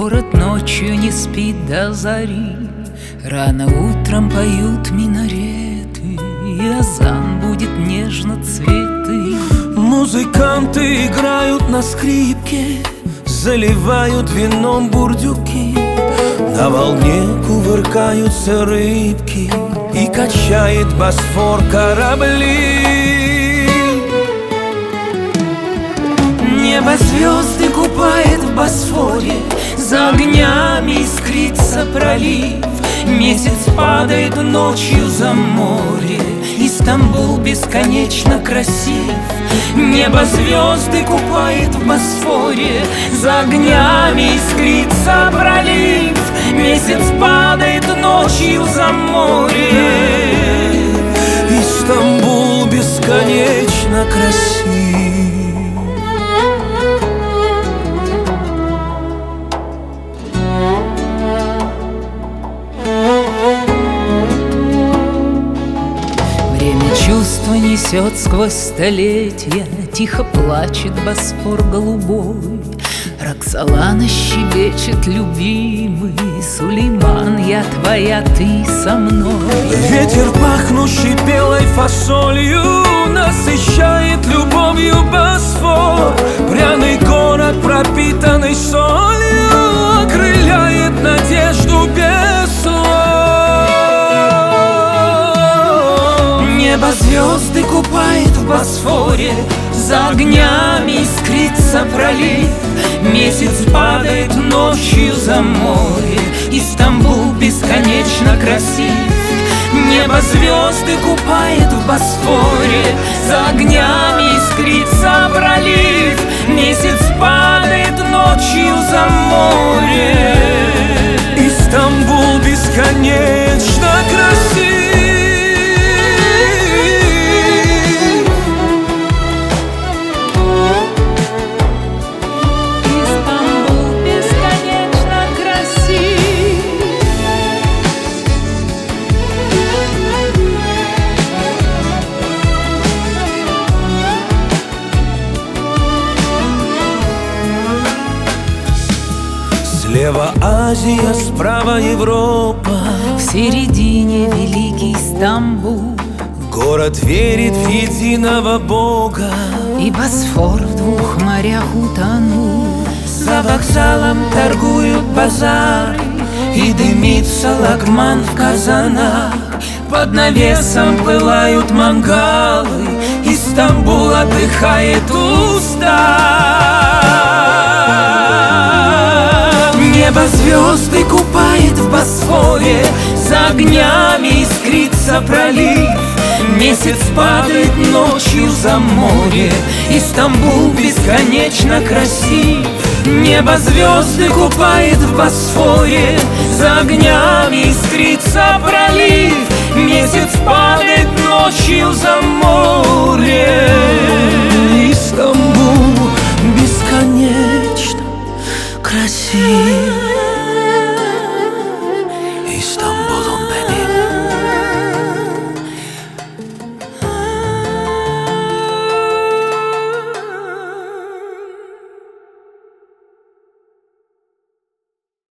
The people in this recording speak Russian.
Город ночью не спит до зари, рано утром поют минареты, и азан будет нежно цветы. Музыканты играют на скрипке, заливают вином бурдюки. На волне кувыркаются рыбки, и качает Босфор корабли. Небо звезды купает в Босфоре, за огнями искрится пролив. Месяц падает ночью за море, и Стамбул бесконечно красив. Небо звезды купает в Босфоре, за огнями искрится пролив. Месяц падает ночью за море, и Стамбул бесконечно красив. Чувство несет сквозь столетия, тихо плачет Босфор голубой. Роксолана щебечет любимый, Сулейман, я твоя, ты со мной. Ветер, пахнущий белой фасолью, насыщает любовью Босфор. Пряный город, пропитанный солью, окрыляет надежду без слов. Небо звезды купает в Босфоре, за огнями искрится пролив. Месяц падает ночью за море, и Стамбул бесконечно красив. Небо звезды купает в Босфоре, за огнями искрится пролив. Месяц падает ночью за море, и Стамбул бесконечно красив. Слева Азия, справа Европа, в середине великий Стамбул. Город верит в единого Бога, и Босфор в двух морях утонул. За вокзалом торгуют базары, и дымится лагман в казанах. Под навесом пылают мангалы, и Стамбул отдыхает устав. Небо звезды купает в Босфоре, за огнями искрится пролив. Месяц падает ночью за море, и Стамбул бесконечно красив. Небо звезды купает в Босфоре, за огнями искрится пролив. Месяц падает ночью за море, и Стамбул бесконечно красив.